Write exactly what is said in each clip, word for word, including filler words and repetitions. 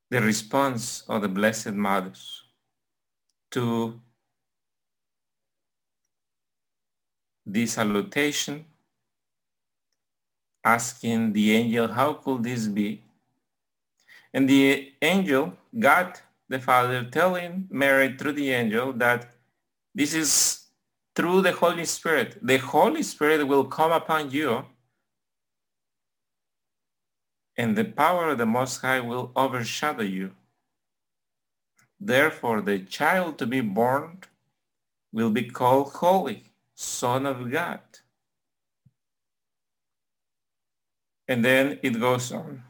the response of the Blessed Mother to this salutation, asking the angel, how could this be? And the angel, God the Father, telling Mary through the angel that this is through the Holy Spirit. The Holy Spirit will come upon you, and the power of the Most High will overshadow you. Therefore, the child to be born will be called Holy, Son of God. And then it goes on.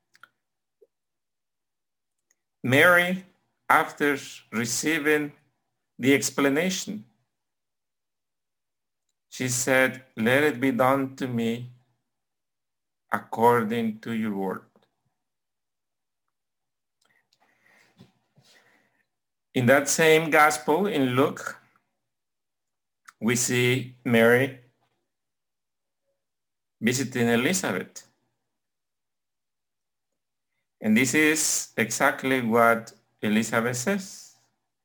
Mary, after receiving the explanation, she said, let it be done to me according to your word. In that same gospel in Luke, we see Mary visiting Elizabeth. And this is exactly what Elizabeth says.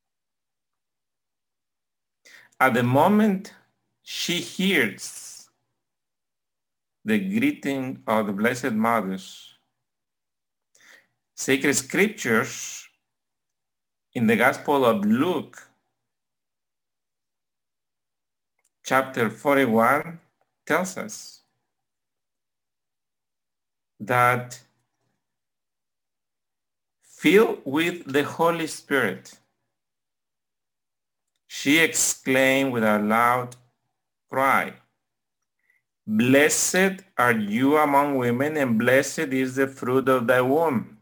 At the moment she hears the greeting of the Blessed Mother, sacred scriptures in the Gospel of Luke, chapter forty-one, tells us that filled with the Holy Spirit, she exclaimed with a loud cry, blessed are you among women, and blessed is the fruit of thy womb.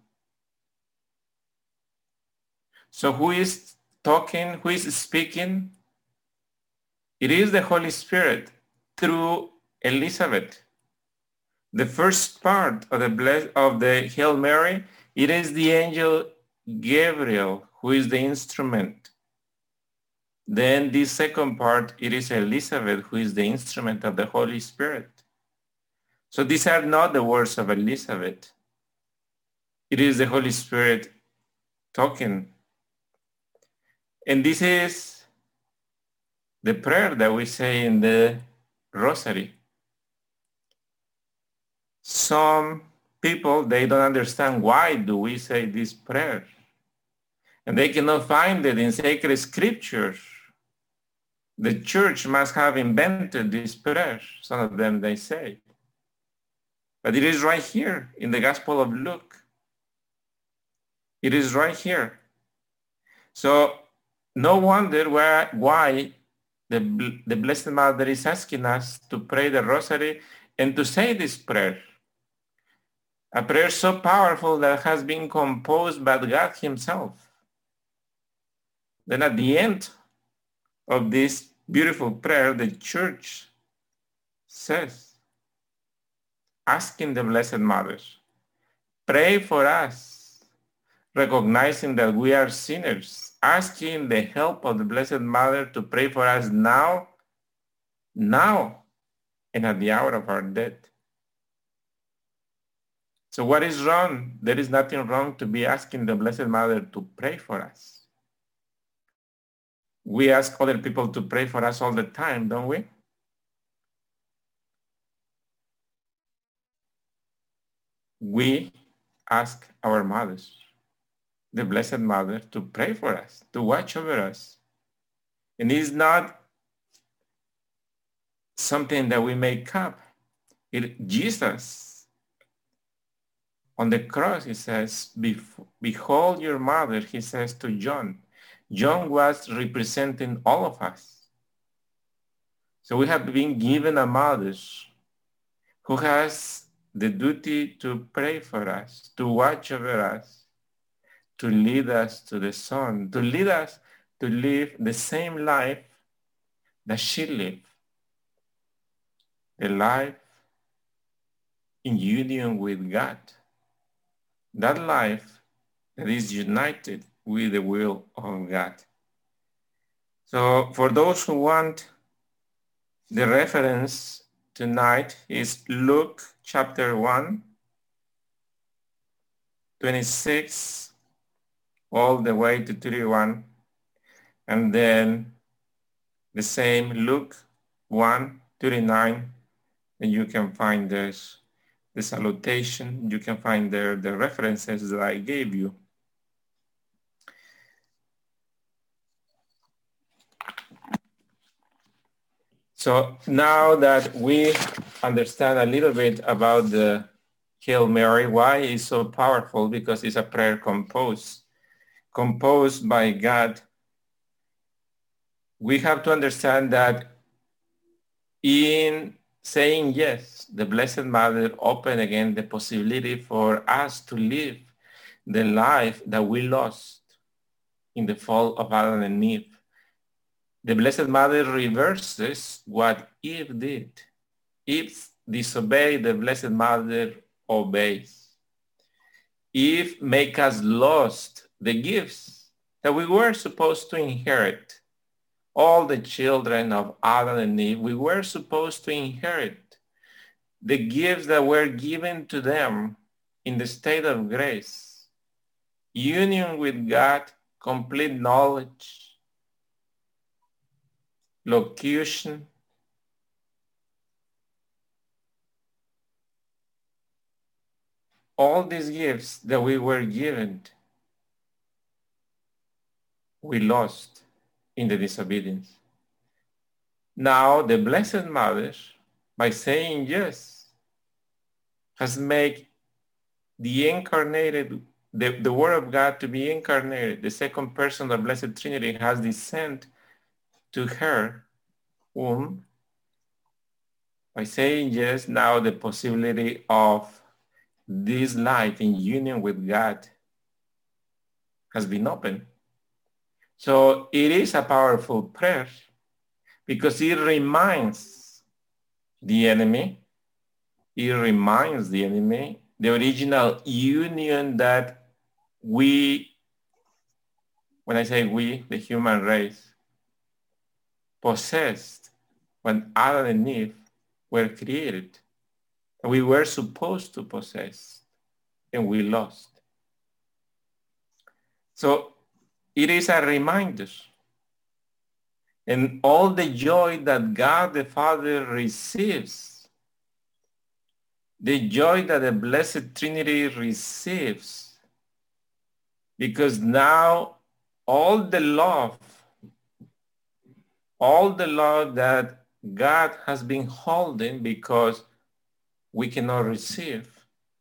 So who is talking? Who is speaking? It is the Holy Spirit through Elizabeth. The first part of the bless of the Hail Mary, it is the angel Gabriel who is the instrument. Then the second part, it is Elizabeth who is the instrument of the Holy Spirit. So these are not the words of Elizabeth. It is the Holy Spirit talking. And this is the prayer that we say in the Rosary. Some people, they don't understand why do we say this prayer. And they cannot find it in sacred scriptures. The church must have invented this prayer, some of them they say. But it is right here in the Gospel of Luke. It is right here. So no wonder why, why the, the Blessed Mother is asking us to pray the Rosary and to say this prayer. A prayer so powerful that has been composed by God himself. Then at the end of this beautiful prayer, the church says, asking the Blessed Mother, pray for us, recognizing that we are sinners, asking the help of the Blessed Mother to pray for us now, now, and at the hour of our death. So what is wrong? There is nothing wrong to be asking the Blessed Mother to pray for us. We ask other people to pray for us all the time, don't we? We ask our mothers, the Blessed Mother, to pray for us, to watch over us. And it's not something that we make up. It, Jesus, on the cross, he says, behold your mother, he says to John. John was representing all of us. So we have been given a mother who has the duty to pray for us, to watch over us, to lead us to the Son, to lead us to live the same life that she lived, a life in union with God, that life that is united with the will of God. So for those who want, the reference tonight is Luke chapter one, twenty-six all the way to thirty-one. And then the same Luke one, thirty-nine, and you can find this, the salutation. You can find there the references that I gave you. So now that we understand a little bit about the Hail Mary, why it's so powerful? Because it's a prayer composed, composed by God. We have to understand that in saying yes, the Blessed Mother opened again the possibility for us to live the life that we lost in the fall of Adam and Eve. The Blessed Mother reverses what Eve did. Eve disobeyed, the Blessed Mother obeys. Eve make us lost the gifts that we were supposed to inherit. All the children of Adam and Eve, we were supposed to inherit the gifts that were given to them in the state of grace. Union with God, complete knowledge, locution, all these gifts that we were given, we lost in the disobedience. Now the Blessed Mother, by saying yes, has made the incarnated, the, the Word of God to be incarnated. The second person of the Blessed Trinity has descended to her womb. By saying yes, now the possibility of this life in union with God has been opened. So it is a powerful prayer because it reminds the enemy, it reminds the enemy the original union that we, when I say we, the human race, possessed when Adam and Eve were created. We were supposed to possess and we lost. So it is a reminder. And all the joy that God the Father receives, the joy that the Blessed Trinity receives, because now all the love, all the love that God has been holding because we cannot receive,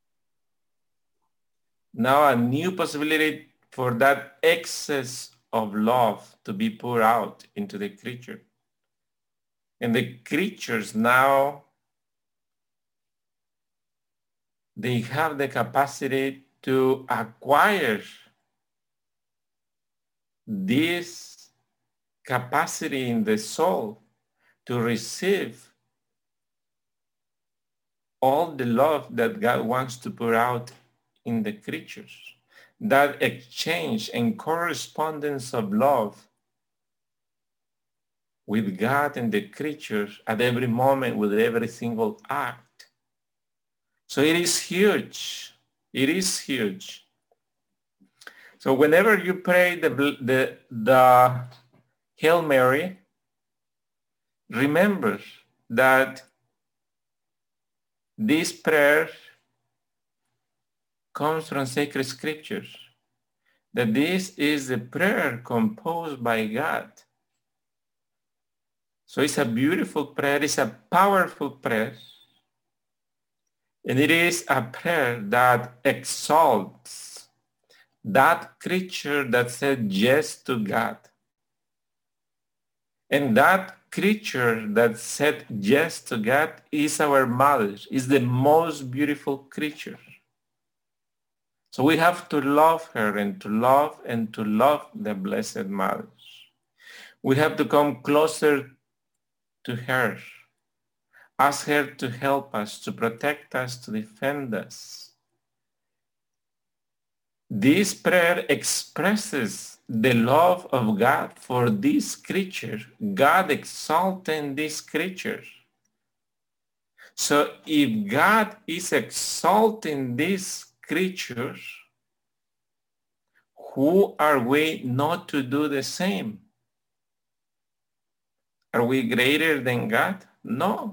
now a new possibility for that excess of love to be poured out into the creature. And the creatures now, they have the capacity to acquire this capacity in the soul to receive all the love that God wants to pour out in the creatures. That exchange and correspondence of love with God and the creatures at every moment, with every single act. So it is huge. It is huge. So whenever you pray the, the, the Hail Mary, remember that this prayer comes from sacred scriptures, that this is a prayer composed by God. So it's a beautiful prayer, it's a powerful prayer, and it is a prayer that exalts that creature that said yes to God. And that creature that said yes to God is our mother, is the most beautiful creature. So we have to love her and to love and to love the Blessed Mother. We have to come closer to her. Ask her to help us, to protect us, to defend us. This prayer expresses the love of God for this creature, God exalting this creature. So if God is exalting this creature, Who are we not to do the same? Are we greater than God? No.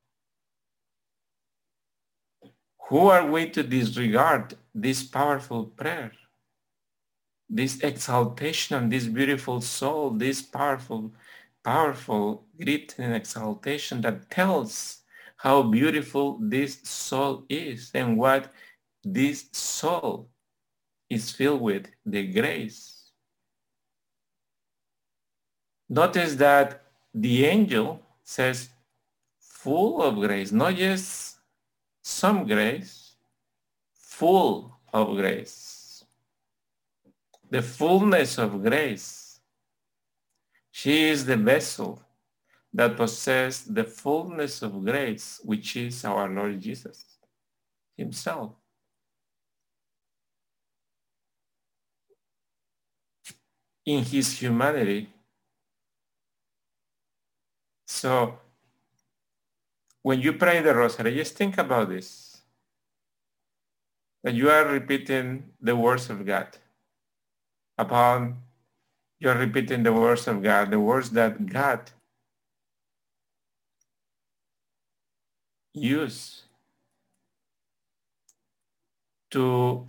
Who are we to disregard this powerful prayer? This exaltation, this beautiful soul, this powerful, powerful greeting and exaltation that tells how beautiful this soul is and what this soul is filled with, the grace. Notice that the angel says full of grace, not just some grace, full of grace. The fullness of grace. She is the vessel that possesses the fullness of grace, which is our Lord Jesus himself. In his humanity. So when you pray the rosary, just think about this, that you are repeating the words of God. Upon you're repeating the words of God, the words that God used to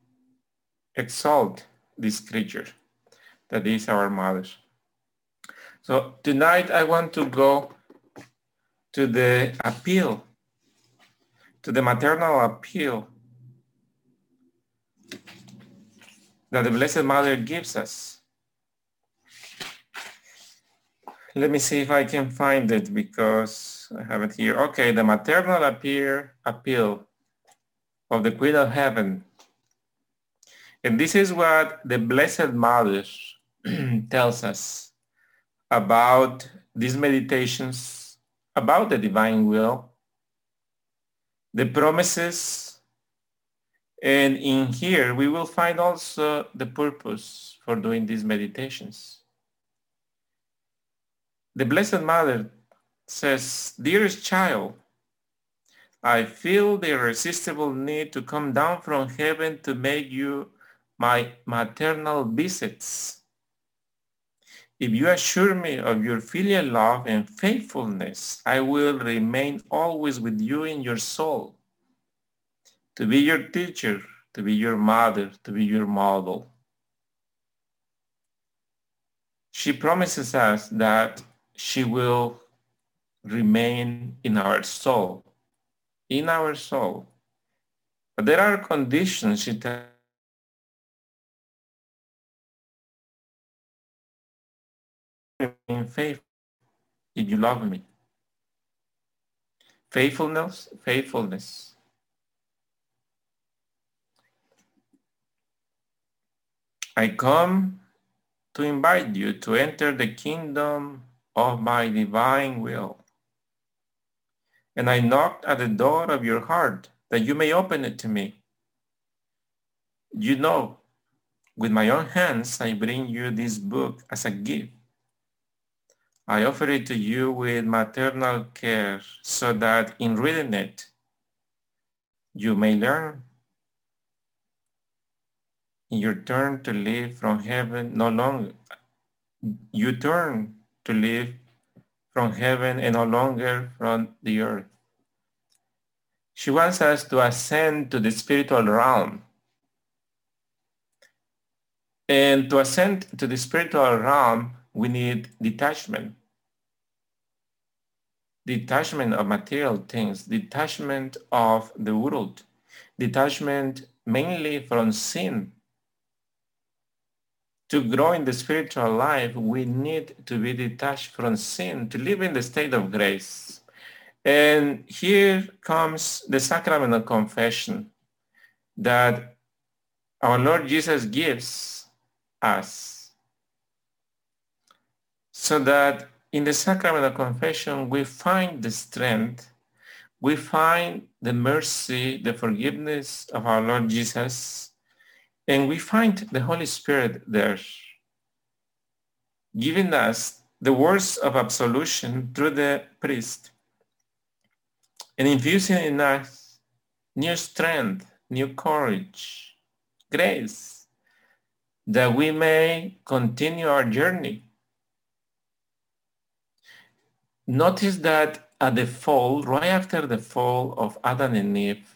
exalt this creature that is our mother. So tonight I want to go to the appeal, to the maternal appeal that the Blessed Mother gives us. Let me see if I can find it because I have it here. Okay, the maternal appeal, appeal of the Queen of Heaven. And this is what the Blessed Mother tells us about these meditations, about the divine will, the promises, and in here we will find also the purpose for doing these meditations. The Blessed Mother says, "Dearest child, I feel the irresistible need to come down from heaven to make you my maternal visits. If you assure me of your filial love and faithfulness, I will remain always with you in your soul, to be your teacher, to be your mother, to be your model." She promises us that she will remain in our soul, in our soul. But there are conditions, she tells me, in faith, if you love me. Faithfulness, faithfulness. I come to invite you to enter the kingdom of my divine will. And I knocked at the door of your heart that you may open it to me. You know, with my own hands, I bring you this book as a gift. I offer it to you with maternal care so that in reading it, you may learn in your turn to live from heaven no longer. You turn to live from heaven and no longer from the earth. She wants us to ascend to the spiritual realm. And to ascend to the spiritual realm, we need detachment. Detachment of material things, detachment of the world, detachment mainly from sin. To grow in the spiritual life, we need to be detached from sin, to live in the state of grace. And here comes the sacrament of confession that our Lord Jesus gives us, so that in the sacrament of confession, we find the strength, we find the mercy, the forgiveness of our Lord Jesus, and we find the Holy Spirit there, giving us the words of absolution through the priest, and infusing in us new strength, new courage, grace, that we may continue our journey. Notice that at the fall, right after the fall of Adam and Eve,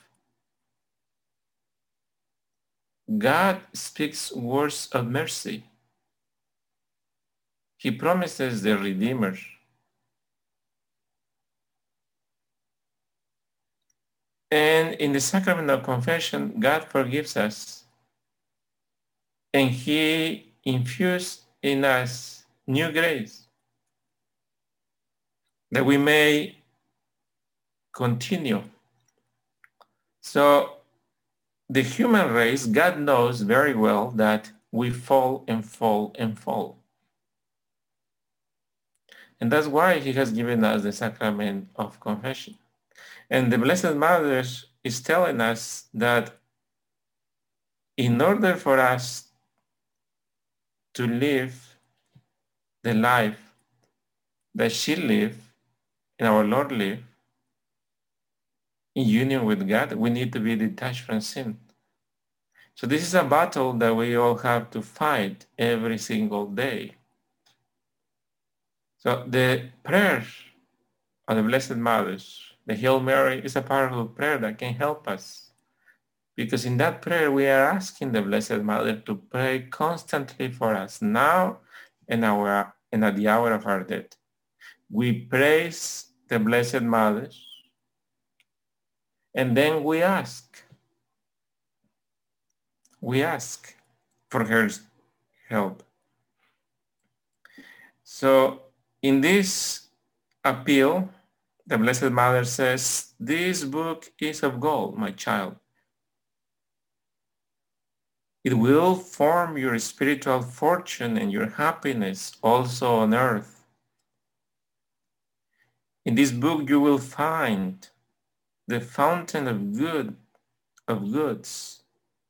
God speaks words of mercy. He promises the Redeemer. And in the sacrament of confession, God forgives us. And He infused in us new grace that we may continue. So the human race, God knows very well that we fall and fall and fall. And that's why He has given us the sacrament of confession. And the Blessed Mother is telling us that in order for us to live the life that she lived and our Lord lived in union with God, we need to be detached from sin. So this is a battle that we all have to fight every single day. So the prayer of the Blessed Mother, the Hail Mary, is a powerful prayer that can help us. Because in that prayer, we are asking the Blessed Mother to pray constantly for us now and, our, and at the hour of our death. We praise the Blessed Mother, and then we ask, we ask for her help. So in this appeal, the Blessed Mother says, this book is of gold, my child. It will form your spiritual fortune and your happiness also on earth. In this book you will find the fountain of good, of goods.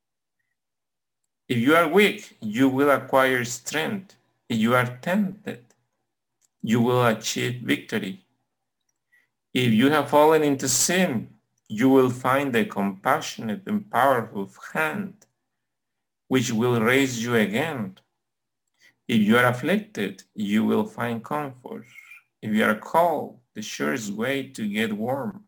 If you are weak, you will acquire strength. If you are tempted, you will achieve victory. If you have fallen into sin, you will find a compassionate and powerful hand which will raise you again. If you are afflicted, you will find comfort. If you are cold, the surest way to get warm.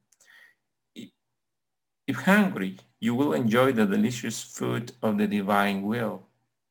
If hungry, you will enjoy the delicious food of the divine will.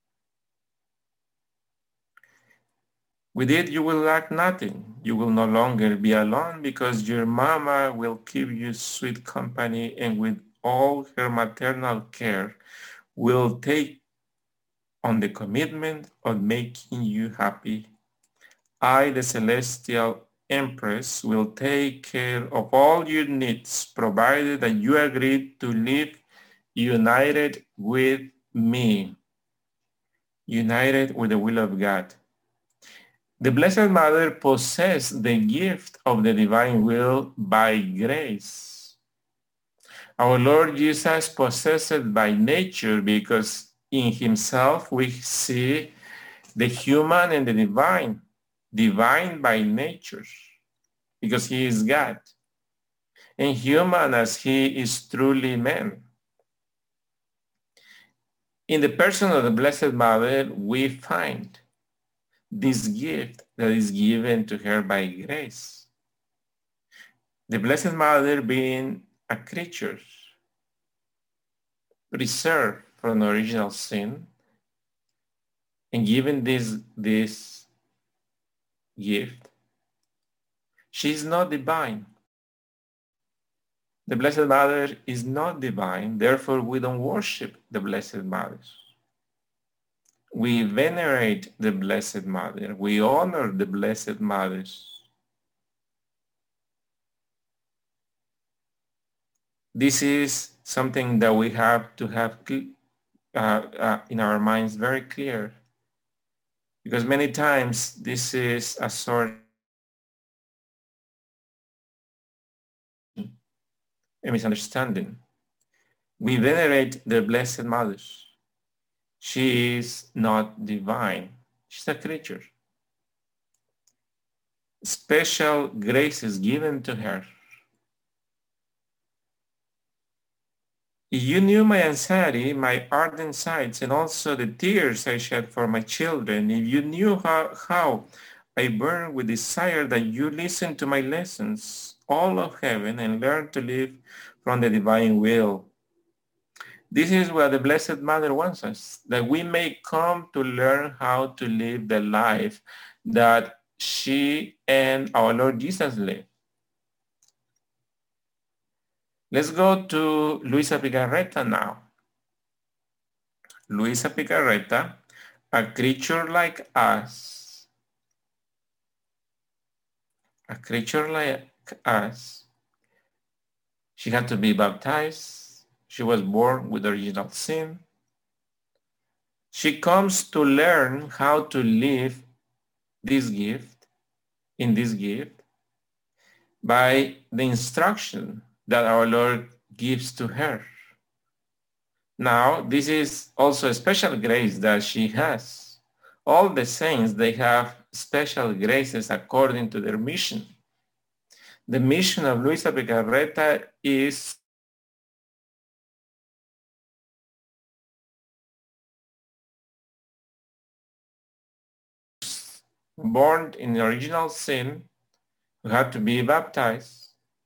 With it, you will lack nothing. You will no longer be alone because your mama will keep you sweet company and with all her maternal care will take on the commitment of making you happy. I, the celestial Empress, will take care of all your needs provided that you agree to live united with me, united with the will of God. The Blessed Mother possessed the gift of the divine will by grace. Our Lord Jesus possessed it by nature because in himself we see the human and the divine, divine by nature, because he is God, and human as he is truly man. In the person of the Blessed Mother, we find this gift that is given to her by grace. The Blessed Mother being a creature preserved from original sin and given this, this gift, she is not divine. The Blessed Mother is not divine, therefore we don't worship the Blessed Mother. We venerate the Blessed Mother. We honor the Blessed Mother. This is something that we have to have uh, uh, in our minds very clear, because many times this is a sort of a misunderstanding. We venerate the Blessed Mother. She is not divine. She's a creature. Special grace is given to her. If you knew my anxiety, my ardent sighs, and also the tears I shed for my children, if you knew how, how I burn with desire that you listen to my lessons, all of heaven, and learn to live from the divine will. This is what the Blessed Mother wants us, that we may come to learn how to live the life that she and our Lord Jesus lived. Let's go to Luisa Picarreta now. Luisa Picarreta, a creature like us, a creature like us, she had to be baptized. She was born with original sin. She comes to learn how to live this gift, in this gift, by the instruction that our Lord gives to her. Now, this is also a special grace that she has. All the saints, they have special graces according to their mission. The mission of Luisa Picarreta is born in original sin, who had to be baptized,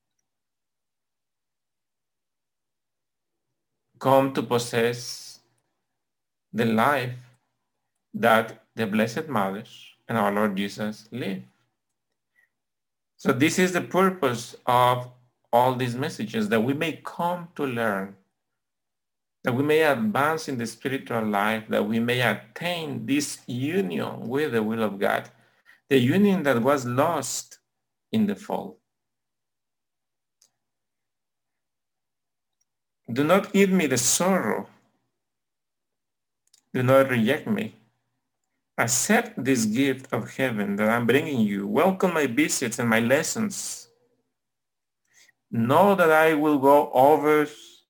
come to possess the life that the Blessed Mother and our Lord Jesus live. So this is the purpose of all these messages, that we may come to learn, that we may advance in the spiritual life, that we may attain this union with the will of God, the union that was lost in the fall. Do not give me the sorrow. Do not reject me. Accept this gift of heaven that I'm bringing you. Welcome my visits and my lessons. Know that I will go over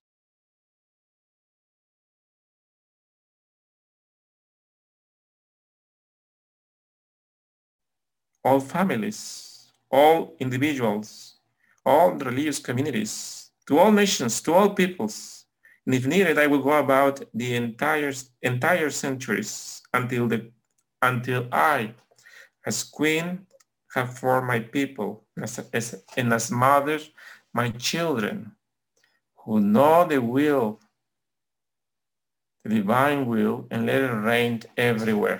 all families, all individuals, all religious communities, to all nations, to all peoples. And if needed, I will go about the entire, entire centuries until, the, until I, as queen, have formed my people, and as, as, and as mothers, my children, who know the will, the divine will, and let it reign everywhere.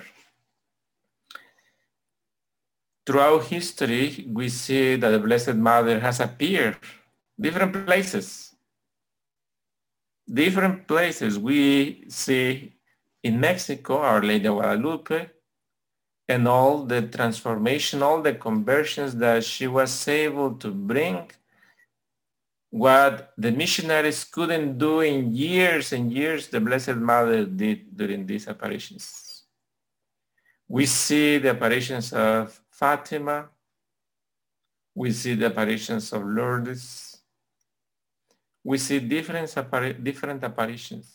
Throughout history, we see that the Blessed Mother has appeared different places. Different places. We see in Mexico, Our Lady of Guadalupe, and all the transformation, all the conversions that she was able to bring, what the missionaries couldn't do in years and years, the Blessed Mother did during these apparitions. We see the apparitions of Fatima. We see the apparitions of Lourdes. We see different, different apparitions.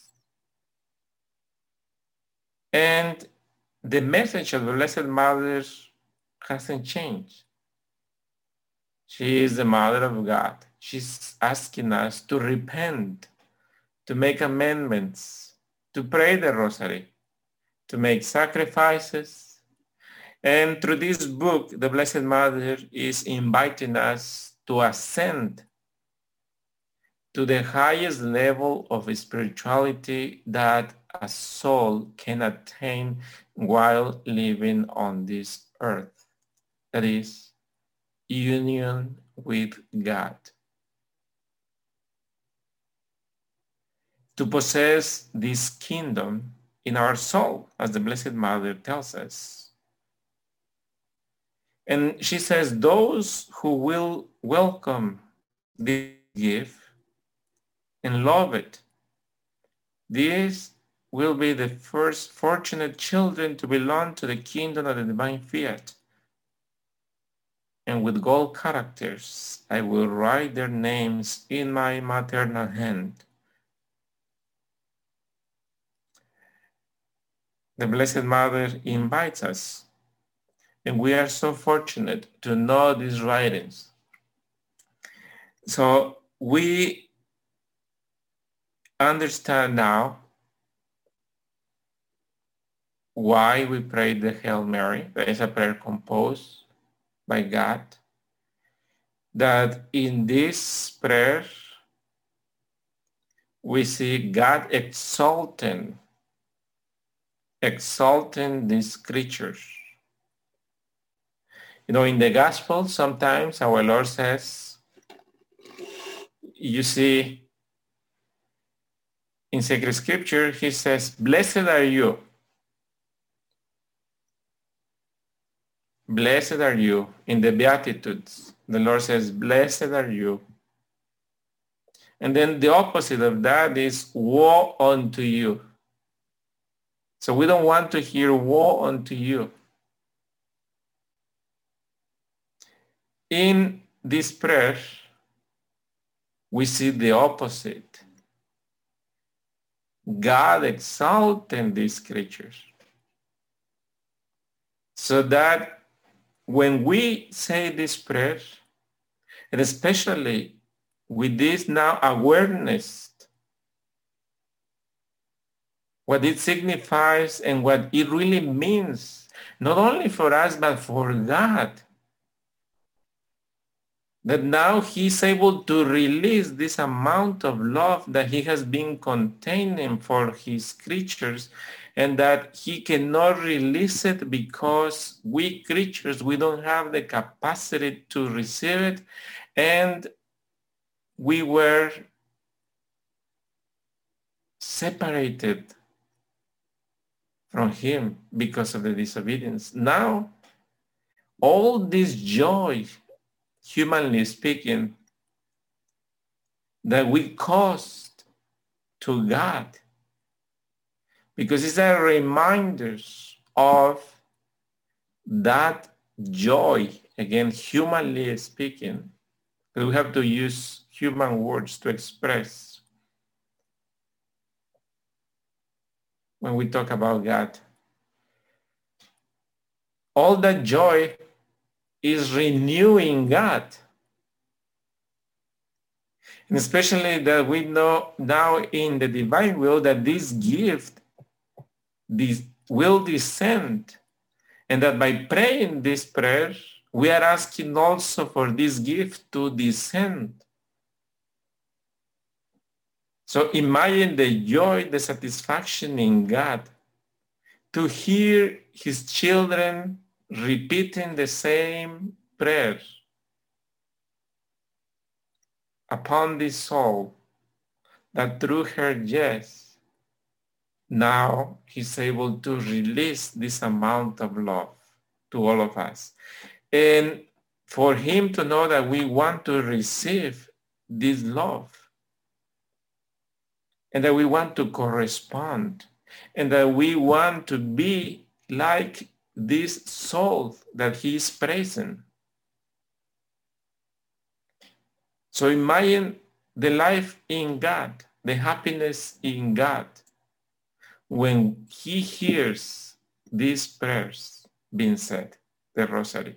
And the message of the Blessed Mother hasn't changed. She is the Mother of God. She's asking us to repent, to make amendments, to pray the Rosary, to make sacrifices. And through this book, the Blessed Mother is inviting us to ascend to the highest level of spirituality that a soul can attain while living on this earth. That is, union with God. To possess this kingdom in our soul, as the Blessed Mother tells us. And she says, those who will welcome this gift and love it, these will be the first fortunate children to belong to the kingdom of the divine fiat. And with gold characters, I will write their names in my maternal hand. The Blessed Mother invites us, and we are so fortunate to know these writings. So we understand now why we pray the Hail Mary. That is a prayer composed by God. That in this prayer, we see God exalting, exalting these creatures. You know, in the gospel, sometimes our Lord says, you see, in sacred scripture, he says, blessed are you. Blessed are you. In the Beatitudes, the Lord says, blessed are you. And then the opposite of that is woe unto you. So we don't want to hear woe unto you. In this prayer, we see the opposite. God exalting these creatures. So that when we say this prayer, and especially with this now awareness, what it signifies and what it really means, not only for us, but for God, that now he's able to release this amount of love that he has been containing for his creatures, and that he cannot release it because we creatures, we don't have the capacity to receive it, and we were separated from him because of the disobedience. Now, all this joy, humanly speaking, that we caused to God, because it's a reminder of that joy, again, humanly speaking, that we have to use human words to express when we talk about God. All that joy is renewing God. And especially that we know now in the divine will that this gift this will descend, and that by praying this prayer, we are asking also for this gift to descend. So imagine the joy, the satisfaction in God to hear his children repeating the same prayer upon this soul, that through her yes, now he's able to release this amount of love to all of us. And for him to know that we want to receive this love, and that we want to correspond, and that we want to be like this soul that he is praising. So imagine the life in God, the happiness in God, when he hears these prayers being said, the rosary.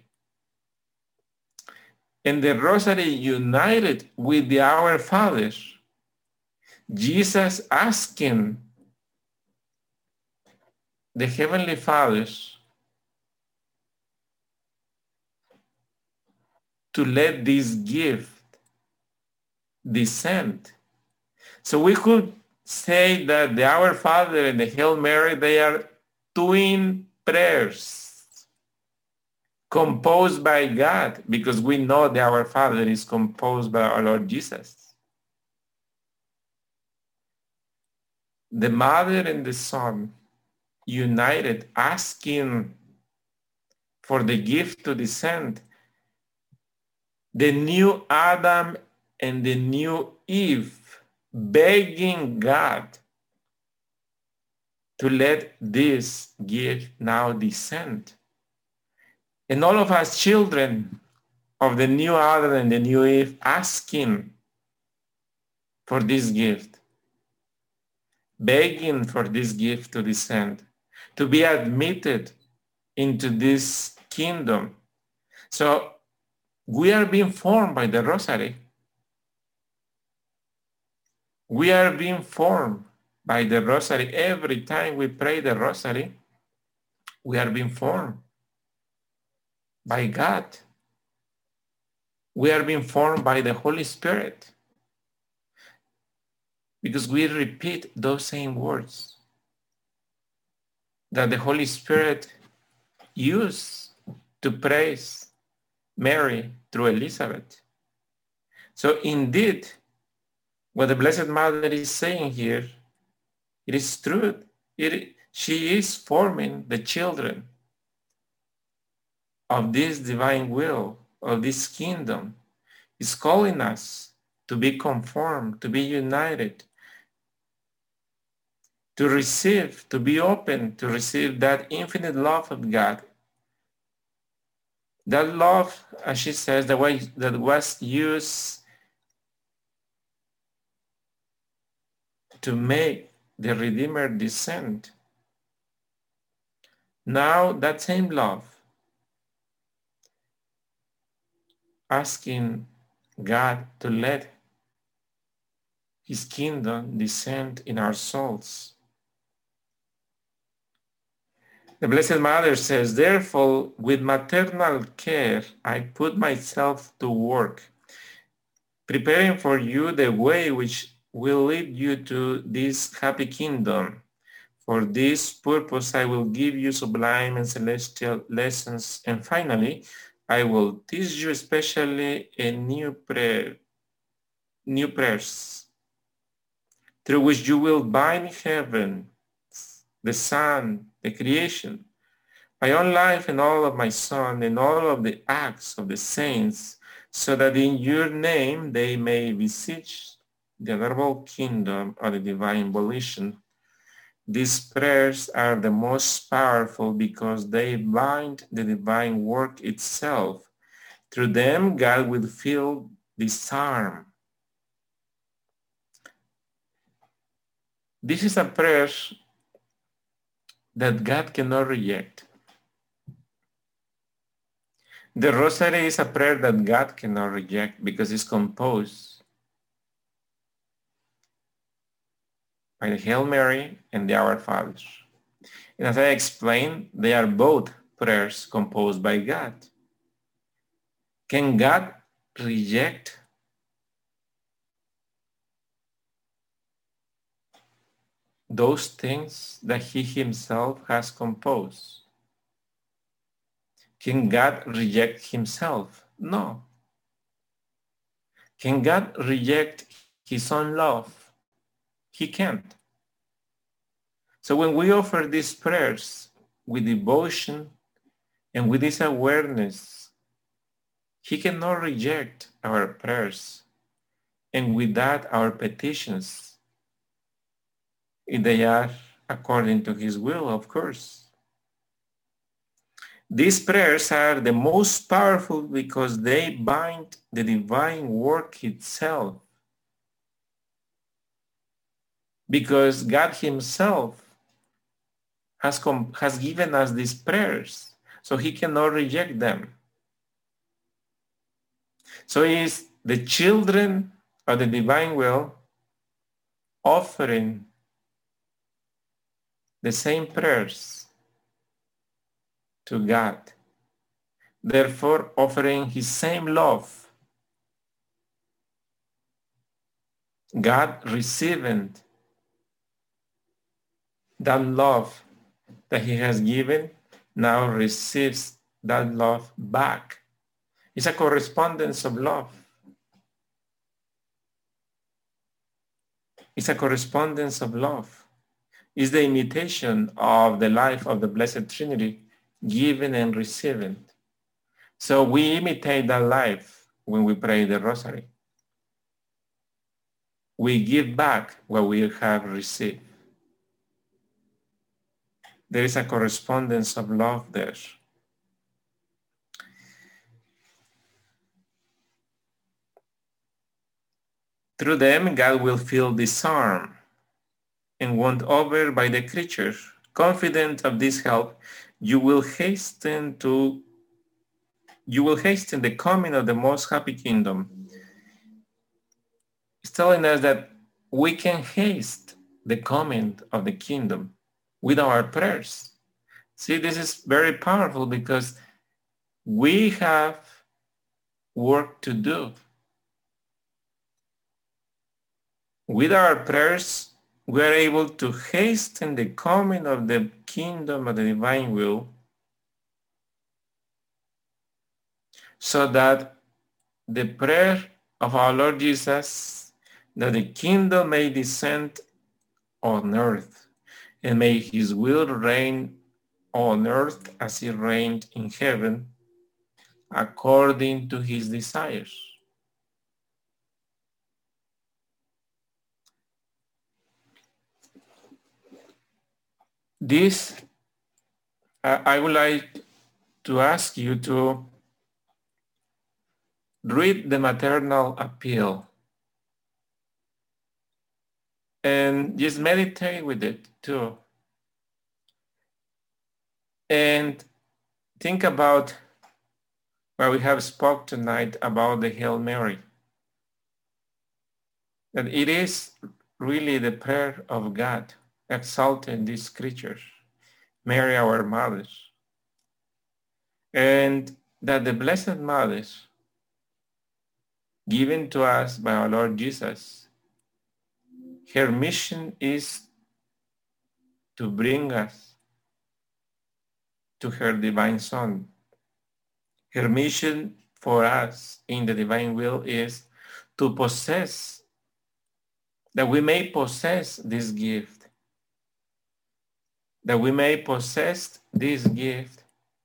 And the rosary united with the Our Father, Jesus asking the Heavenly Father to let this gift descend. So we could say that the Our Father and the Hail Mary, they are twin prayers composed by God, because we know the Our Father is composed by our Lord Jesus. The Mother and the Son united, asking for the gift to descend. The new Adam and the new Eve, begging God to let this gift now descend. And all of us children of the new Adam and the new Eve asking for this gift, begging for this gift to descend, to be admitted into this kingdom. So we are being formed by the rosary. We are being formed by the rosary. Every time we pray the rosary, we are being formed by God. We are being formed by the Holy Spirit because we repeat those same words that the Holy Spirit used to praise Mary through Elizabeth. So indeed, what the Blessed Mother is saying here, it is true. It, she is forming the children of this divine will, of this kingdom. Is calling us to be conformed, to be united, to receive, to be open, to receive that infinite love of God. That love, as she says, the way that was used to make the Redeemer descend. Now that same love, asking God to let his kingdom descend in our souls. The Blessed Mother says, therefore, with maternal care, I put myself to work, preparing for you the way which will lead you to this happy kingdom. For this purpose, I will give you sublime and celestial lessons. And finally, I will teach you especially a new prayer, new prayers, through which you will bind heaven, the sun, the creation, my own life and all of my Son, and all of the acts of the saints, so that in your name they may beseech the adorable kingdom of the divine volition. These prayers are the most powerful because they bind the divine work itself. Through them, God will feel disarm. This is a prayer that God cannot reject. The Rosary is a prayer that God cannot reject because it's composed by the Hail Mary and the Our Father. And as I explained, they are both prayers composed by God. Can God reject those things that he himself has composed? Can God reject himself? No. Can God reject his own love? He can't. So when we offer these prayers with devotion and with this awareness, he cannot reject our prayers. And with that, our petitions, if they are according to his will, of course. These prayers are the most powerful because they bind the divine work itself. Because God himself has, com- has given us these prayers, so he cannot reject them. So it is the children of the divine will offering the same prayers to God, therefore offering his same love. God receiving that love that he has given now receives that love back. It's a correspondence of love. It's a correspondence of love. It's the imitation of the life of the Blessed Trinity, given and receiving. So we imitate that life when we pray the Rosary. We give back what we have received. There is a correspondence of love there. Through them, God will feel disarmed and won over by the creature. Confident of this help, you will hasten to you will hasten the coming of the most happy kingdom. It's telling us that we can haste the coming of the kingdom with our prayers. See, this is very powerful because we have work to do. With our prayers, we are able to hasten the coming of the kingdom of the divine will so that the prayer of our Lord Jesus, that the kingdom may descend on earth and may his will reign on earth as he reigned in heaven according to his desires. This, uh, I would like to ask you to read the maternal appeal and just meditate with it too. And think about what we have spoke tonight about the Hail Mary. That it is really the prayer of God exalting these creatures, Mary our Mother. And that the Blessed Mother given to us by our Lord Jesus, her mission is to bring us to her divine Son. Her mission for us in the divine will is to possess, that we may possess this gift, that we may possess this gift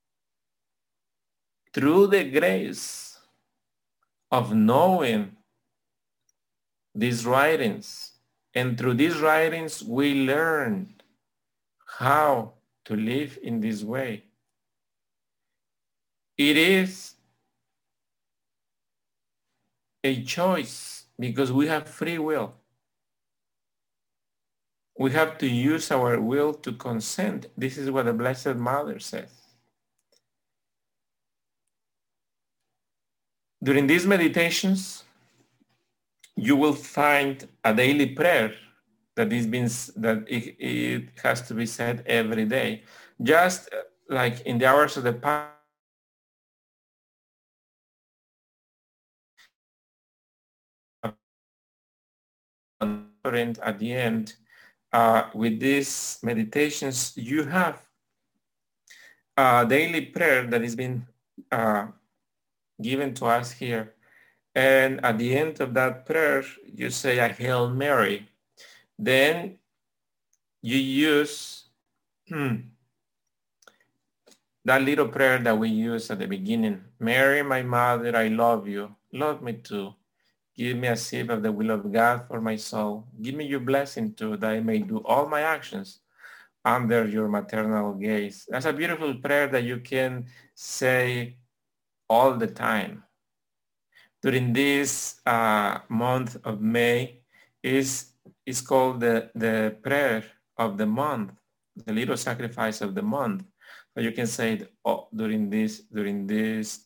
through the grace of knowing these writings. And through these writings, we learn how to live in this way. It is a choice because we have free will. We have to use our will to consent. This is what the Blessed Mother says. During these meditations, you will find a daily prayer that is being, that it, it has to be said every day. Just like in the hours of the past, at the end, uh, with these meditations, you have a daily prayer that is being uh, given to us here. And at the end of that prayer, you say a Hail Mary. Then you use hmm, that little prayer that we use at the beginning. Mary, my mother, I love you. Love me too. Give me a sip of the will of God for my soul. Give me your blessing too, that I may do all my actions under your maternal gaze. That's a beautiful prayer that you can say all the time. During this uh, month of May is, is called the, the prayer of the month, the little sacrifice of the month. So you can say it oh, during this, during this.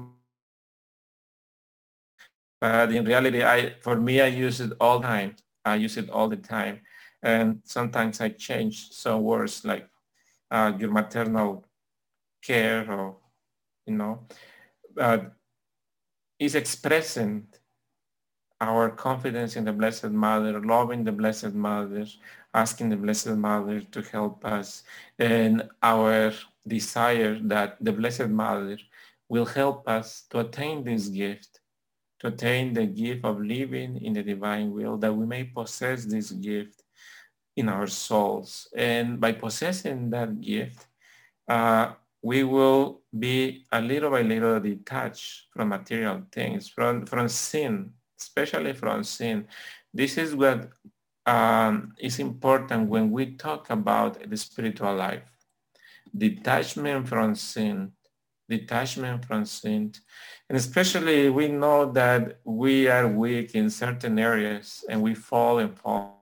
But in reality, I, for me, I use it all the time. I use it all the time. And sometimes I change some words like uh, your maternal care or, you know, uh, is expressing our confidence in the Blessed Mother, loving the Blessed Mother, asking the Blessed Mother to help us, and our desire that the Blessed Mother will help us to attain this gift, to attain the gift of living in the divine will, that we may possess this gift in our souls. And by possessing that gift, uh, we will be a little by little detached from material things, from, from sin, especially from sin. This is what um, is important when we talk about the spiritual life. Detachment from sin, detachment from sin. And especially we know that we are weak in certain areas and we fall and fall.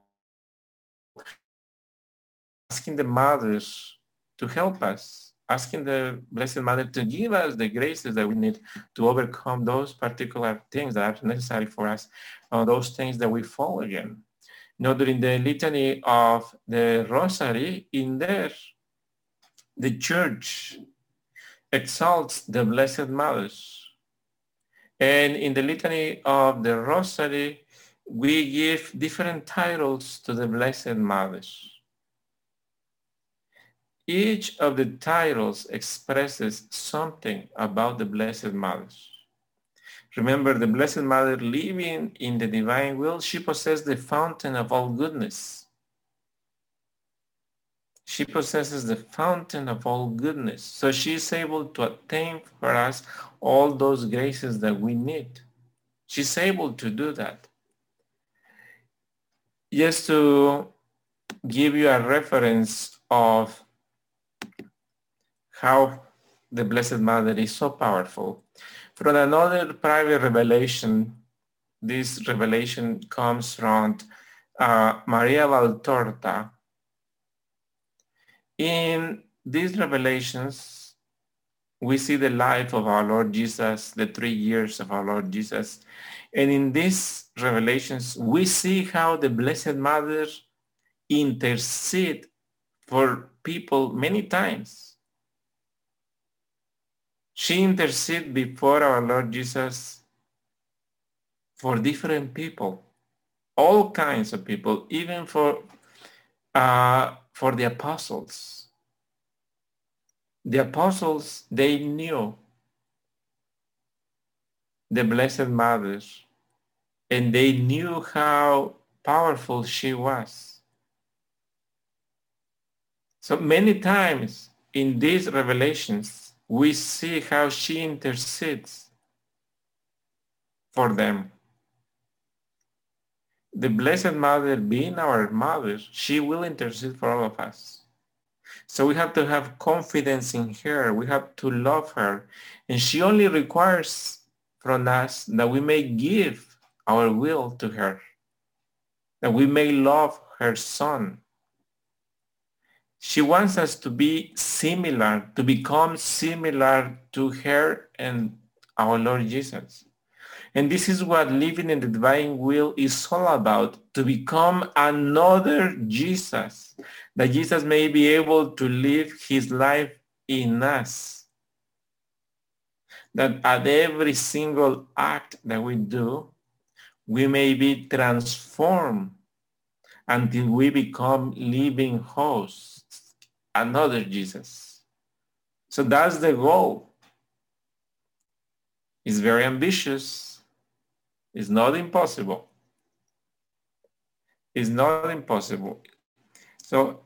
Asking the mothers to help us, asking the Blessed Mother to give us the graces that we need to overcome those particular things that are necessary for us, or those things that we fall again. Now, during the litany of the Rosary, in there, the Church exalts the Blessed Mothers. And in the litany of the Rosary, we give different titles to the Blessed Mothers. Each of the titles expresses something about the Blessed Mothers. Remember, the Blessed Mother living in the divine will, she possesses the fountain of all goodness. She possesses the fountain of all goodness. So she is able to attain for us all those graces that we need. She's able to do that. Just to give you a reference of how the Blessed Mother is so powerful. From another private revelation, this revelation comes from uh, Maria Valtorta. In these revelations, we see the life of our Lord Jesus, the three years of our Lord Jesus. And in these revelations, we see how the Blessed Mother intercedes for people many times. She intercedes before our Lord Jesus for different people, all kinds of people, even for, uh, for the apostles. The apostles, they knew the Blessed Mother, and they knew how powerful she was. So many times in these revelations, we see how she intercedes for them. The Blessed Mother being our mother, she will intercede for all of us. So we have to have confidence in her. We have to love her. And she only requires from us that we may give our will to her, that we may love her Son. She wants us to be similar, to become similar to her and our Lord Jesus. And this is what living in the divine will is all about, to become another Jesus, that Jesus may be able to live his life in us. That at every single act that we do, we may be transformed until we become living hosts, another Jesus. So that's the goal. It's very ambitious. It's not impossible. It's not impossible. So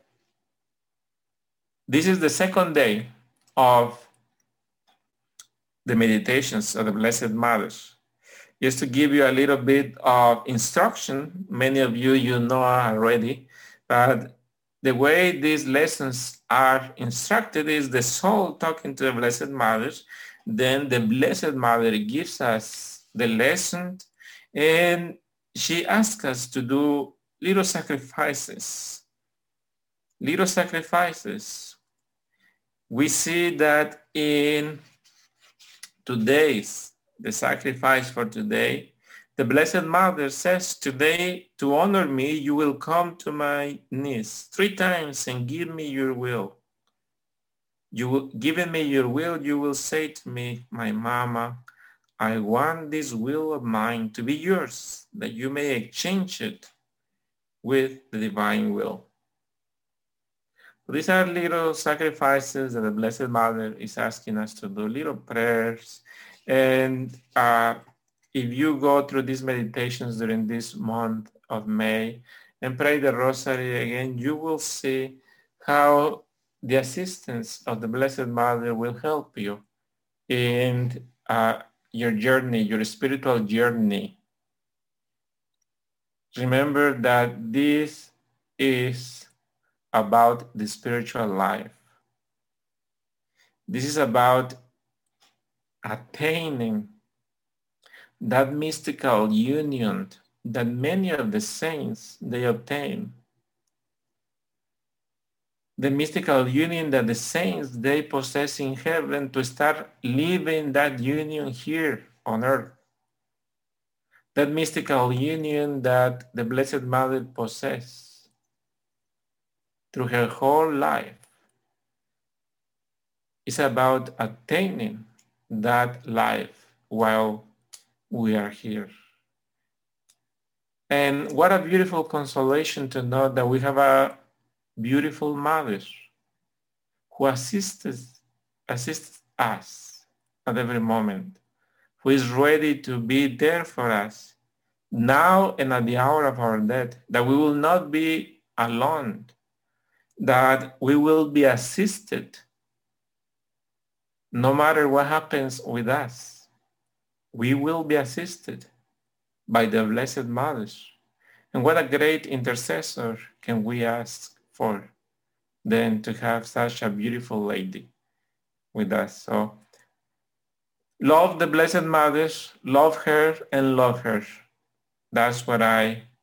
this is the second day of the meditations of the Blessed Mother. Just to give you a little bit of instruction, many of you, you know already, but the way these lessons are instructed is the soul talking to the Blessed Mother, then the Blessed Mother gives us the lesson, and she asks us to do little sacrifices. Little sacrifices. We see that in today's, the sacrifice for today, the Blessed Mother says, today, to honor me, you will come to my knees three times and give me your will. You will, giving me your will, you will say to me, my mama, I want this will of mine to be yours, that you may exchange it with the divine will. These are little sacrifices that the Blessed Mother is asking us to do, little prayers. And uh, if you go through these meditations during this month of May and pray the Rosary again, you will see how the assistance of the Blessed Mother will help you in uh, your journey, your spiritual journey. Remember that this is about the spiritual life. This is about attaining that mystical union that many of the saints, they obtain. The mystical union that the saints, they possess in heaven, to start living that union here on earth. that mystical union that the Blessed Mother possessed through her whole life is about attaining that life while we are here. And what a beautiful consolation to know that we have a beautiful mother who assists, assists us at every moment, who is ready to be there for us now and at the hour of our death, that we will not be alone, that we will be assisted no matter what happens with us. We will be assisted by the Blessed Mother. And what a great intercessor can we ask for then to have such a beautiful lady with us. So love the Blessed Mother, love her and love her. That's what I